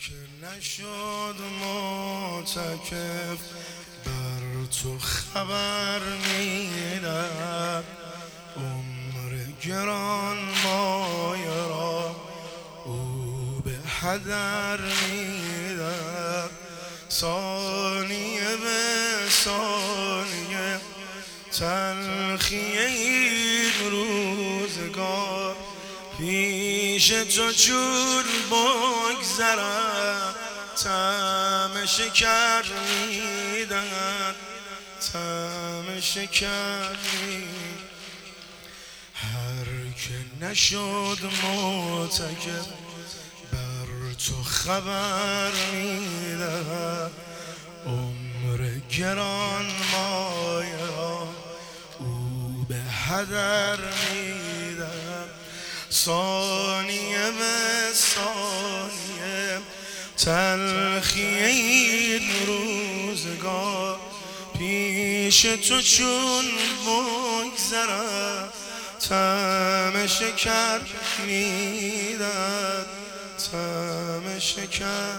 که نشد معتکف بر تو خبر میدم، عمر گران مایه را او به هدر میدم. ثانیه به ثانیه تلخی این روزگار پیش تو چون بگذرم، طعم شکر میدن، طعم شکر میدن. هر که نشد معتکف بر تو خبر میدهد، عمر گران مایه را او به هدر میدهد. ثانیه به ثانیه تلخی این روزگار پیش تو چون بگذرد، طعم شکر میدهد، طعم شکر.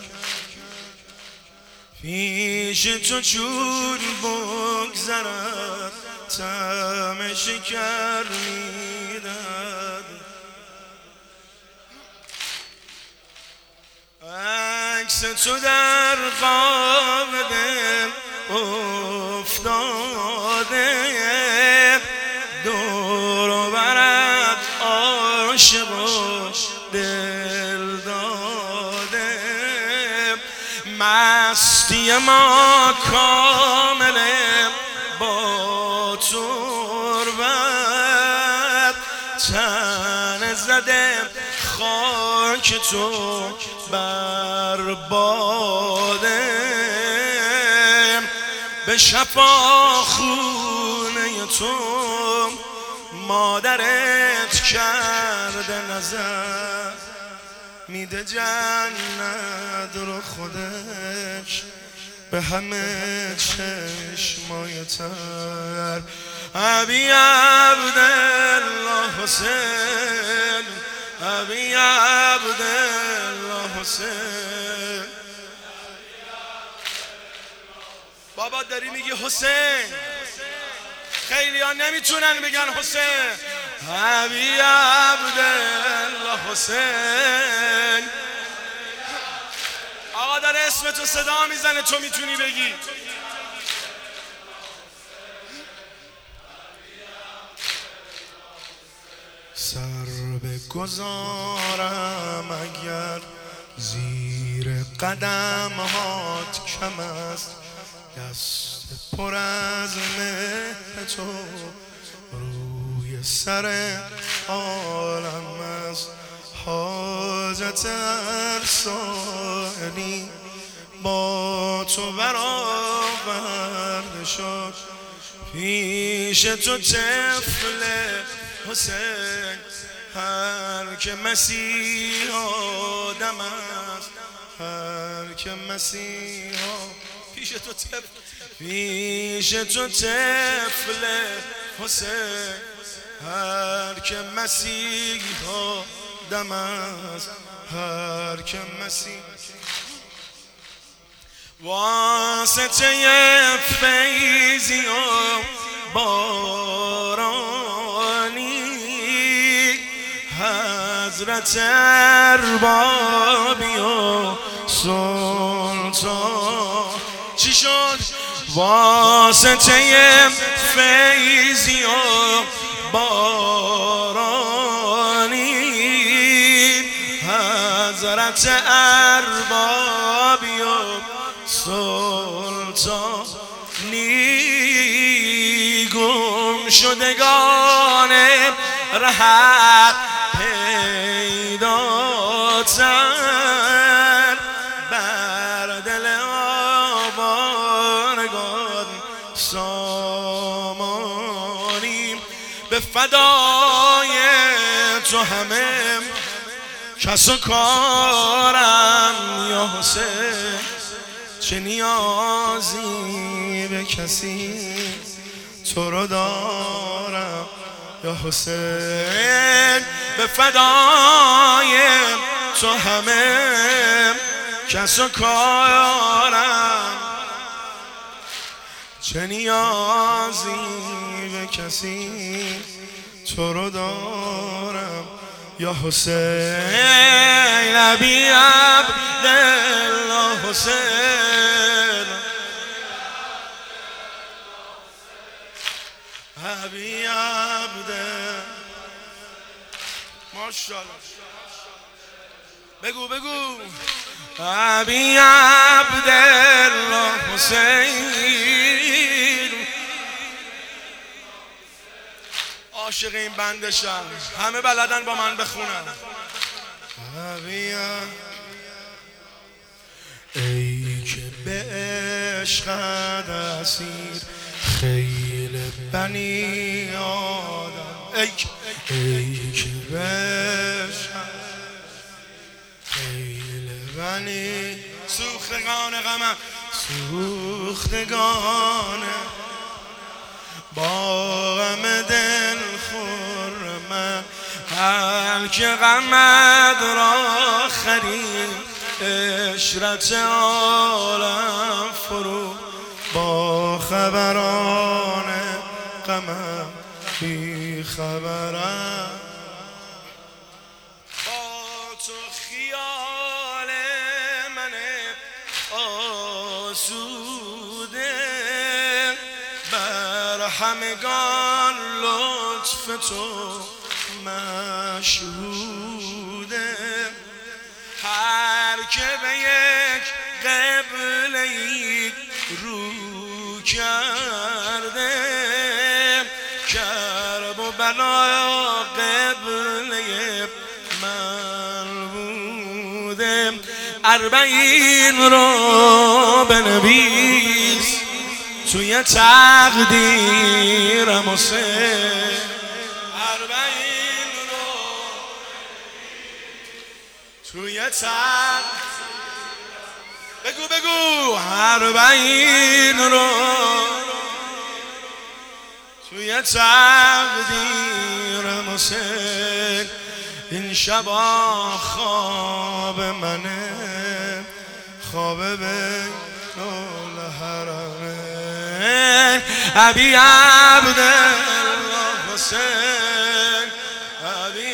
پیش تو چون بگذرد طعم شکر میدهد. عکس تو در خواب دل افتاده، دور و برت عاشق و دل داده. مستی ما کامله با تربت، تن زده خاک تو بر باده. به شفاخونه تو مادرت کرده نظر، میده جنت رو خودش به همه چشمای تر. ابی عبدالله حسین، ابی عبدالله حسین. بابا داری میگی حسین، خیلی ها نمیتونن بگن حسین. ابی عبدالله حسین. آقا داره اسم تو صدا میزنه، تو میتونی بگی. سر بگذارم اگر زیر قدم هات کم است، دست پر از مهر تو روی سر عالم است. حاجت هر سائلی با تو برآورده شد، پیش تو طفل حسین. هر که مسیح آدم است، هر که مسیح پیش تو طفل، پیش تو طفل حسین. هر که مسیح آدم است، هر که مسیح. واسطه فیضی و بارانی، حضرت اربابی و سلطان. چی شد؟ واسطه فیضی و بارانی، حضرت اربابی و سلطانی. گم شدگان رهت پیداتر، بر دل آوارگان سامانی. به فدای تو همه کس و کارم یا حسین، چه نیازی به کسی تو رو دارم یا حسین. به فدای تو همه کس و کارم، چه نیازی به کسی تو رو دارم یا حسین ابی عبدالله حسین ابی عبدالله. ماشاءالله بگو ابی عبدالله حسین. عاشق این بندشم، همه بلدن با من بخونن. ای که به عشقت اسیر خیل بنی آدم، ای که به عشقت خیل بنی سوختگان غمم، سوختگان با غم دل خرمم، هر که غمت را خرید عشرت عالم فرو، با خبران غمم بی خبرم، با تو خیال من آسوده، بر همگان لطف تو مشهوده، هر که به یک قبله رو کرده، کرب و بلا قبله من بوده. اربعین رو بنویس توی تقدیرم حسین، اربعین رو توی بگو اربعین رو توی تقدیرم حسین. این شبا خواب منه، خواب بین الحرمین، ابی عبدالله حسین، ابی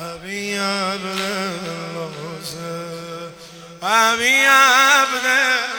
عبدالله حسین، ابی عبدالله